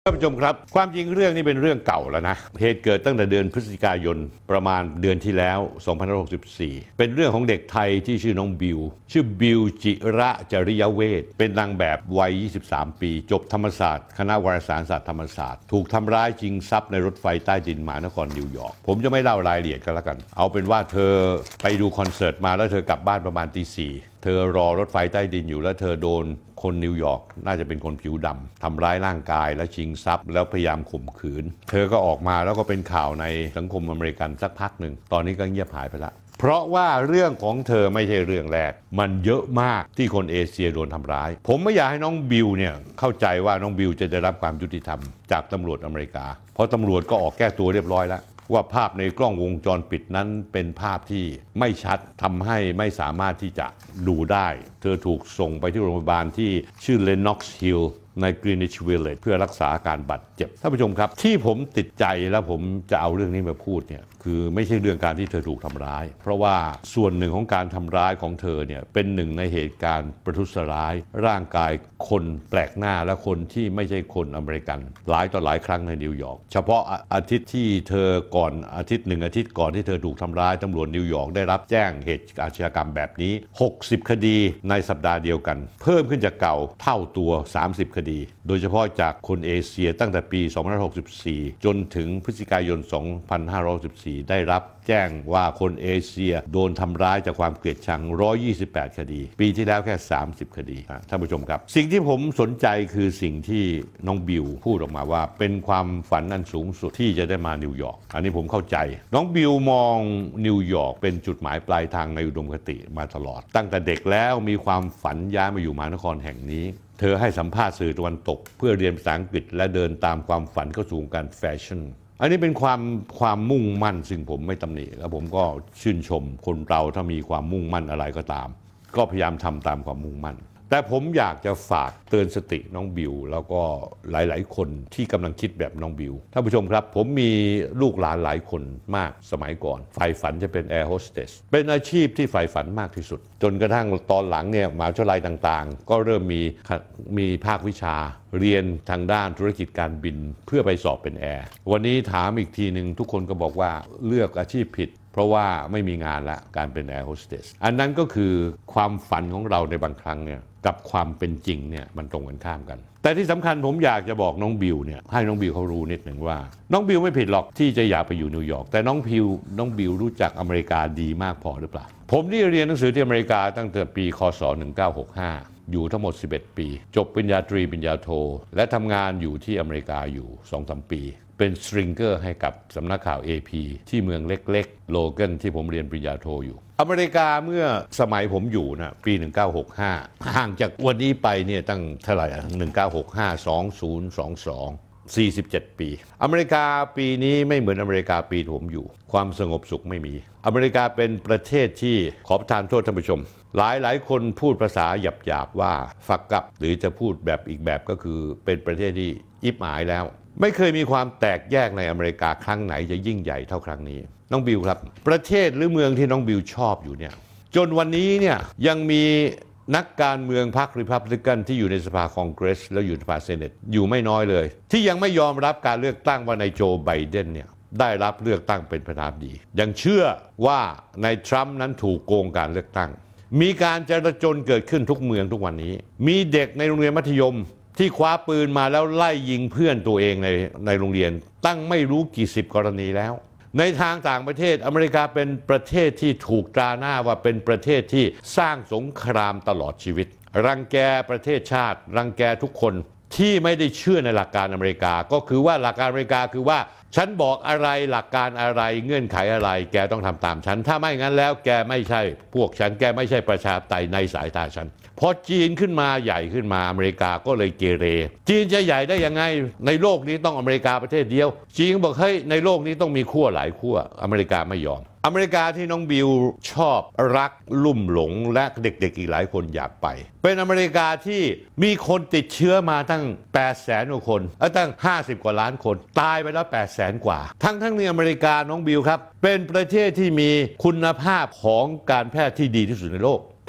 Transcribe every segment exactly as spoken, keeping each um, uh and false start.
ท่านผู้ชมครับความจริงเรื่องนี้เป็นเรื่องเก่าแล้วนะเหตุเกิดตั้งแต่เดือนพฤศจิกายนประมาณเดือนที่แล้วสองพันห้าร้อยหกสิบสี่เป็นเรื่องของเด็กไทยที่ชื่อน้องบิวชื่อบิวจิระจริยเวทเป็นนางแบบวัยยี่สิบสามปีจบธรรมศาสตร์คณะวารสารศาสตร์ธรรมศาสตร์ถูกทำร้ายชิงทรัพย์ในรถไฟใต้ดินมหานครนิวยอร์กผมจะไม่เล่ารายละเอียดกันแล้วกันเอาเป็นว่าเธอไปดูคอนเสิร์ตมาแล้วเธอกลับบ้านประมาณตีสี่เธอรอรถไฟใต้ดินอยู่แล้วเธอโดนคนนิวยอร์กน่าจะเป็นคนผิวดำทำร้ายร่างกายและชิงทรัพย์แล้วพยายามข่มขืนเธอก็ออกมาแล้วก็เป็นข่าวในสังคมอเมริกันสักพักหนึ่งตอนนี้ก็เงียบหายไปละเพราะว่าเรื่องของเธอไม่ใช่เรื่องแรกมันเยอะมากที่คนเอเชียโดนทำร้ายผมไม่อยากให้น้องบิวเนี่ยเข้าใจว่าน้องบิวจะได้รับความยุติธรรมจากตำรวจอเมริกาเพราะตำรวจก็ออกแก้ตัวเรียบร้อยแล้วว่าภาพในกล้องวงจรปิดนั้นเป็นภาพที่ไม่ชัดทำให้ไม่สามารถที่จะดูได้เธอถูกส่งไปที่โรงพยาบาลที่ชื่อ Lenox Hill ใน Greenwich Village เพื่อรักษาอาการบาดเจ็บท่านผู้ชมครับที่ผมติดใจและผมจะเอาเรื่องนี้มาพูดเนี่ยคือไม่ใช่เรื่องการที่เธอถูกทำร้ายเพราะว่าส่วนหนึ่งของการทำร้ายของเธอเนี่ยเป็นหนึ่งในเหตุการณ์ประทุษร้ายร่างกายคนแปลกหน้าและคนที่ไม่ใช่คนอเมริกันหลายต่อหลายครั้งในนิวยอร์กเฉพาะอาทิตย์ที่เธอก่อนอาทิตย์หนึ่งอาทิตย์ก่อนที่เธอถูกทำร้ายตำรวจนิวยอร์กได้รับแจ้งเหตุอาชญากรรมแบบนี้หกสิบคดีในสัปดาห์เดียวกันเพิ่มขึ้นจากเก่าเท่าตัวสามสิบคดีโดยเฉพาะจากคนเอเชียตั้งแต่ปีสองพันห้าร้อยหกสิบสี่จนถึงพฤศจิกายนสองพันห้าร้อยหกสิบสี่ได้รับแจ้งว่าคนเอเชียโดนทำร้ายจากความเกลียดชังหนึ่งร้อยยี่สิบแปดคดีปีที่แล้วแค่สามสิบคดีท่านผู้ชมครับสิ่งที่ผมสนใจคือสิ่งที่น้องบิวพูดออกมาว่าเป็นความฝันอันสูงสุดที่จะได้มานิวยอร์กอันนี้ผมเข้าใจน้องบิวมองนิวยอร์กเป็นจุดหมายปลายทางในอุดมคติมาตลอดตั้งแต่เด็กแล้วมีความฝันย้ายมาอยู่มหานครแห่งนี้เธอให้สัมภาษณ์สื่อตะวันตกเพื่อเรียนภาษาอังกฤษและเดินตามความฝันเข้าสู่วงการแฟชั่นอันนี้เป็นความความมุ่งมั่นซึ่งผมไม่ตำหนิแล้วผมก็ชื่นชมคนเราถ้ามีความมุ่งมั่นอะไรก็ตามก็พยายามทำตามความมุ่งมั่นแต่ผมอยากจะฝากเตือนสติน้องบิวแล้วก็หลายๆคนที่กำลังคิดแบบน้องบิวท่านผู้ชมครับผมมีลูกหลานหลายคนมากสมัยก่อนใฝ่ฝันจะเป็นแอร์โฮสเตสเป็นอาชีพที่ใฝ่ฝันมากที่สุดจนกระทั่งตอนหลังเนี่ยมหาวิทยาลัยต่างๆก็เริ่มมีมีภาควิชาเรียนทางด้านธุรกิจการบินเพื่อไปสอบเป็นแอร์วันนี้ถามอีกทีหนึ่งทุกคนก็บอกว่าเลือกอาชีพผิดเพราะว่าไม่มีงานละการเป็นแอร์โฮสเตสอันนั้นก็คือความฝันของเราในบางครั้งเนี่ยกับความเป็นจริงเนี่ยมันตรงกันข้ามกันแต่ที่สำคัญผมอยากจะบอกน้องบิวเนี่ยให้น้องบิวเขารู้นิดหนึ่งว่าน้องบิวไม่ผิดหรอกที่จะอยากไปอยู่นิวยอร์กแต่น้องบิวน้องบิวรู้จักอเมริกาดีมากพอหรือเปล่าผมนี่เรียนหนังสือที่อเมริกาตั้งแต่ปีคศหนึ่งเก้าหกห้าอยู่ทั้งหมดสิบเอ็ดปีจบปริญญาตรีปริญญาโทและทำงานอยู่ที่อเมริกาอยู่ สองถึงสาม ปีเป็นสตริงเกอร์ให้กับสำนักข่าว เอ พี ที่เมืองเล็กๆโลแกนที่ผมเรียนปริญญาโทอยู่อเมริกาเมื่อสมัยผมอยู่นะปีหนึ่งเก้าหกห้าห่างจากวันนี้ไปเนี่ยตั้งเท่าไหร่หนึ่งเก้าหกห้า สองพันยี่สิบสอง สี่สิบเจ็ดปีอเมริกาปีนี้ไม่เหมือนอเมริกาปีที่ผมอยู่ความสงบสุขไม่มีอเมริกาเป็นประเทศที่ขอประทานโทษท่านผู้ชมหลายหลายคนพูดภาษาหยาบๆว่าฟักกับหรือจะพูดแบบอีกแบบก็คือเป็นประเทศที่อิบหายแล้วไม่เคยมีความแตกแยกในอเมริกาครั้งไหนจะยิ่งใหญ่เท่าครั้งนี้น้องบิวครับประเทศหรือเมืองที่น้องบิวชอบอยู่เนี่ยจนวันนี้เนี่ยยังมีนักการเมืองพรรครีพับลิกันที่อยู่ในสภาคองเกรสแล้วอยู่ในสภาเซเนตอยู่ไม่น้อยเลยที่ยังไม่ยอมรับการเลือกตั้งว่าในโจไบเดนเนี่ยได้รับเลือกตั้งเป็นประธานาธิบดียังเชื่อว่าในทรัมป์นั้นถูกโกงการเลือกตั้งมีการจลาจลเกิดขึ้นทุกเมืองทุกวันนี้มีเด็กในโรงเรียนมัธยมที่คว้าปืนมาแล้วไล่ยิงเพื่อนตัวเองในในโรงเรียนตั้งไม่รู้กี่สิบกรณีแล้วในทางต่างประเทศอเมริกาเป็นประเทศที่ถูกตราหน้าว่าเป็นประเทศที่สร้างสงครามตลอดชีวิตรังแกประเทศชาติรังแกทุกคนที่ไม่ได้เชื่อในหลักการอเมริกาก็คือว่าหลักการอเมริกาคือว่าฉันบอกอะไรหลักการอะไรเงื่อนไขอะไรแกต้องทำตามฉันถ้าไม่งั้นแล้วแกไม่ใช่พวกฉันแกไม่ใช่ประชาธิปไตยในสายตาฉันพอจีนขึ้นมาใหญ่ขึ้นมาอเมริกาก็เลยเกเรจีนจะใหญ่ได้ยังไงในโลกนี้ต้องอเมริกาประเทศเดียวจีนบอกเฮ้ยในโลกนี้ต้องมีขั้วหลายขั้วอเมริกาไม่ยอมอเมริกาที่น้องบิวชอบรักลุ่มหลงและเด็กๆอีกหลายคนอยากไปเป็นอเมริกาที่มีคนติดเชื้อมาตั้งแปดแสนกว่าคนเออตั้งห้าสิบกว่าล้านคนตายไปแล้วแปดแสนกว่าทั้งทั้งในอเมริกาน้องบิวครับเป็นประเทศที่มีคุณภาพของการแพทย์ที่ดีที่สุดในโลก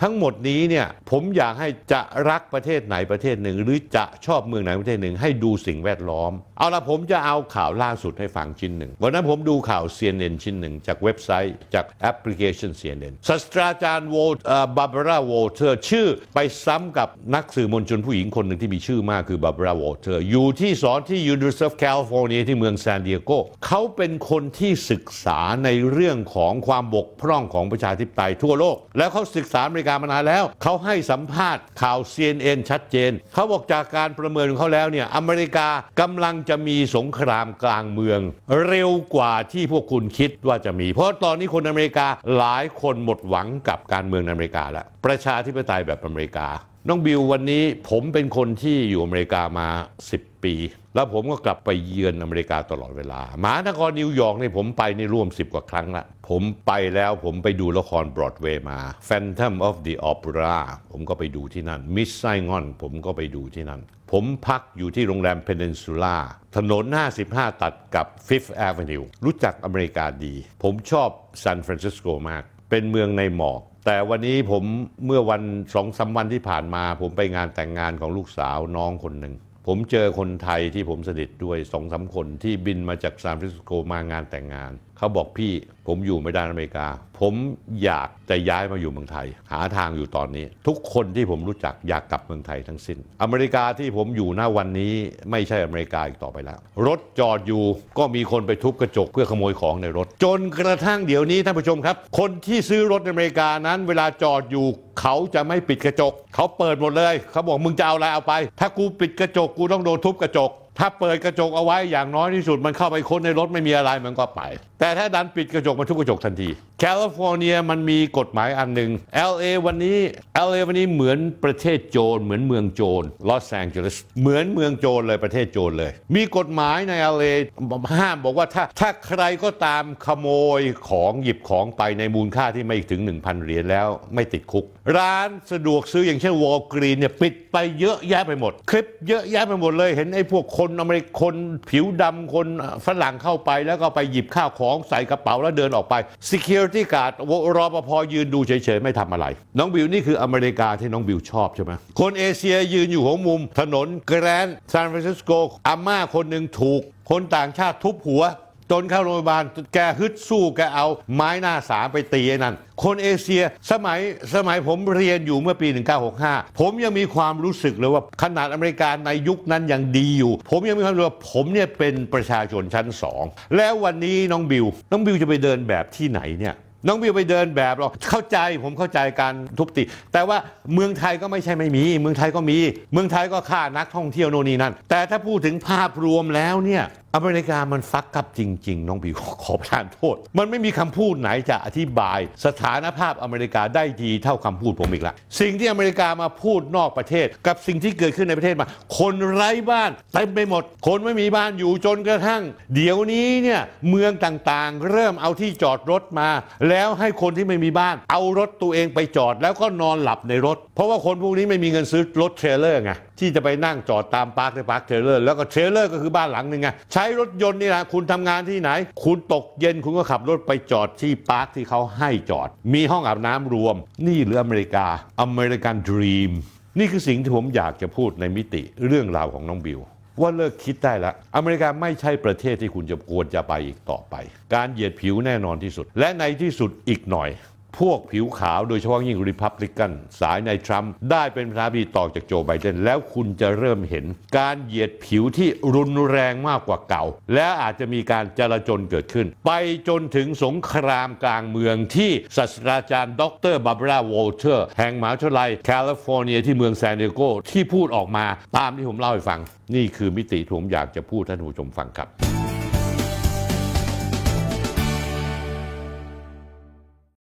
ทั้งหมดนี้เนี่ยผมอยากให้จะรักประเทศไหนประเทศหนึ่งหรือจะชอบเมืองไหนประเทศหนึ่งให้ดูสิ่งแวดล้อมเอาละผมจะเอาข่าวล่าสุดให้ฟังชิ้นหนึ่งวันนั้นผมดูข่าว ซี เอ็น เอ็น ชิ้นหนึ่งจากเว็บไซต์จากแอปพลิเคชัน ซี เอ็น เอ็น ศาสตราจารย์โวบาร์บาร่าวอเตอร์ชื่อไปซ้ำกับนักสื่อมวลชนผู้หญิงคนหนึ่งที่มีชื่อมากคือบาร์บาร่าวอเตอร์อยู่ที่สอนที่ University of California ที่เมืองซานดิเอโกเขาเป็นคนที่ศึกษาในเรื่องของความบกพร่องของประชาธิปไตยทั่วโลกแล้วเขาศึกษาอเมริกามานานแล้วเขาให้สัมภาษณ์ข่าว ซี เอ็น เอ็น ชัดเจนเขาบอกจากการประเมินของเขาแล้วเนี่ยอเมริกากำลังจะมีสงครามกลางเมืองเร็วกว่าที่พวกคุณคิดว่าจะมีเพราะตอนนี้คนอเมริกาหลายคนหมดหวังกับการเมืองในอเมริกาแล้วประชาธิปไตยแบบอเมริกาน้องบิววันนี้ผมเป็นคนที่อยู่อเมริกามาสิบปีแล้วผมก็กลับไปเยือนอเมริกาตลอดเวลามหานครนิวยอร์กนี่ผมไปนี่ร่วมสิบกว่าครั้งละผมไปแล้วผมไปดูละครบรอดเวย์มา Phantom of the Opera ผมก็ไปดูที่นั่น Miss Saigon ผมก็ไปดูที่นั่นผมพักอยู่ที่โรงแรม Peninsula ถนนห้าสิบห้าตัดกับ Fifth Avenue รู้จักอเมริกาดีผมชอบซานฟรานซิสโกมากเป็นเมืองในหมอกแต่วันนี้ผมเมื่อวันสองสามวันที่ผ่านมาผมไปงานแต่งงานของลูกสาวน้องคนหนึ่งผมเจอคนไทยที่ผมสนิทด้วยสองสามคนที่บินมาจากซานฟรานซิสโกมางานแต่งงานเขาบอกพี่ผมอยู่ไม่ได้อเมริกาผมอยากจะย้ายมาอยู่เมืองไทยหาทางอยู่ตอนนี้ทุกคนที่ผมรู้จักอยากกลับเมืองไทยทั้งสิ้นอเมริกาที่ผมอยู่ณวันนี้ไม่ใช่อเมริกาอีกต่อไปแล้วรถจอดอยู่ก็มีคนไปทุบกระจกเพื่อขโมยของในรถจนกระทั่งเดี๋ยวนี้ท่านผู้ชมครับคนที่ซื้อรถในอเมริกานั้นเวลาจอดอยู่เขาจะไม่ปิดกระจกเขาเปิดหมดเลยเขาบอกมึงจะเอาอะไรเอาไปถ้ากูปิดกระจกกูต้องโดนทุบกระจกถ้าเปิดกระจกเอาไว้อย่างน้อยที่สุดมันเข้าไปค้นในรถไม่มีอะไรมันก็ไปแต่ถ้าดันปิดกระจกมันทุบกระจกทันทีแคลิฟอร์เนียมันมีกฎหมายอันหนึ่ง แอล เอ วันนี้ แอล เอ วันนี้เหมือนประเทศโจรเหมือนเมืองโจรลอสแองเจลิสเหมือนเมืองโจรเลยประเทศโจรเลยมีกฎหมายใน แอล เอ ห้ามบอกว่าถ้าถ้าใครก็ตามขโมยของหยิบของไปในมูลค่าที่ไม่ถึง หนึ่งพัน เหรียญแล้วไม่ติดคุกร้านสะดวกซื้ออย่างเช่นวอลกรีนเนี่ยปิดไปเยอะแยะไปหมดคลิปเยอะแยะไปหมดเลยเห็นไอ้พวกคนอเมริกันคนผิวดำคนฝรั่งเข้าไปแล้วก็ไปหยิบข้าวของใส่กระเป๋าแล้วเดินออกไป Security Guard รปภ.ยืนดูเฉยๆไม่ทำอะไรน้องบิวนี่คืออเมริกาที่น้องบิวชอบใช่ไหมคนเอเชียยืนอยู่หัวมุมถนนแกรนด์ซานฟรานซิสโกอาม่าคนหนึ่งถูกคนต่างชาติทุบหัวจนเข้าโรงพยาบาลแกฮึดสู้แกเอาไม้หน้าสามไปตีไอ้นั่นคนเอเชียสมัยสมัยผมเรียนอยู่เมื่อปีหนึ่งเก้าหกห้าผมยังมีความรู้สึกเลยว่าขนาดอเมริกาในยุคนั้นยังดีอยู่ผมยังมีความรู้สึกว่าผมเนี่ยเป็นประชาชนชั้นสองแล้ววันนี้น้องบิวน้องบิวจะไปเดินแบบที่ไหนเนี่ยน้องบิวไปเดินแบบหรอเข้าใจผมเข้าใจการทุบตีแต่ว่าเมืองไทยก็ไม่ใช่ไม่มีเมืองไทยก็มีเมืองไทยก็ฆ่านักท่องเที่ยวโน่นนี่นั่นแต่ถ้าพูดถึงภาพรวมแล้วเนี่ยอเมริกามันฟักกับจริงๆน้องบิวขอประทานโทษมันไม่มีคำพูดไหนจะอธิบายสถานภาพอเมริกาได้ดีเท่าคำพูดผมอีกละสิ่งที่อเมริกามาพูดนอกประเทศกับสิ่งที่เกิดขึ้นในประเทศมาคนไร้บ้านเต็มไปหมดคนไม่มีบ้านอยู่จนกระทั่งเดี๋ยวนี้เนี่ยเมืองต่างๆเริ่มเอาที่จอดรถมาแล้วให้คนที่ไม่มีบ้านเอารถตัวเองไปจอดแล้วก็นอนหลับในรถเพราะว่าคนพวกนี้ไม่มีเงินซื้อรถเทรลเลอร์ไงที่จะไปนั่งจอดตามปาร์คในปาร์คเทรลเลอร์แล้วก็เทรลเลอร์ก็คือบ้านหลังนึงไงใช้รถยนต์นี่แหละคุณทำงานที่ไหนคุณตกเย็นคุณก็ขับรถไปจอดที่ปาร์คที่เขาให้จอดมีห้องอาบน้ำรวมนี่หรืออเมริกาอเมริกันดรีมนี่คือสิ่งที่ผมอยากจะพูดในมิติเรื่องราวของน้องบิวว่าเลิกคิดได้แล้วอเมริกาไม่ใช่ประเทศที่คุณจะควรจะไปอีกต่อไปการเหยียดผิวแน่นอนที่สุดและในที่สุดอีกหน่อยพวกผิวขาวโดยเฉพาะยิ่งริพับลิกันสายในทรัมป์ได้เป็นประธานาธิบดีต่อจากโจไบเดนแล้วคุณจะเริ่มเห็นการเหยียดผิวที่รุนแรงมากกว่าเก่าและอาจจะมีการจลาจลเกิดขึ้นไปจนถึงสงครามกลางเมืองที่ศาสตราจารย์ดรบาร์บาร่าวอลเตอร์แห่งมหาวิทยาลัยแคลิฟอร์เนียที่เมืองซานดิเอโกที่พูดออกมาตามที่ผมเล่าให้ฟังนี่คือมิติที่ผมอยากจะพูดท่านผู้ชมฟังครับ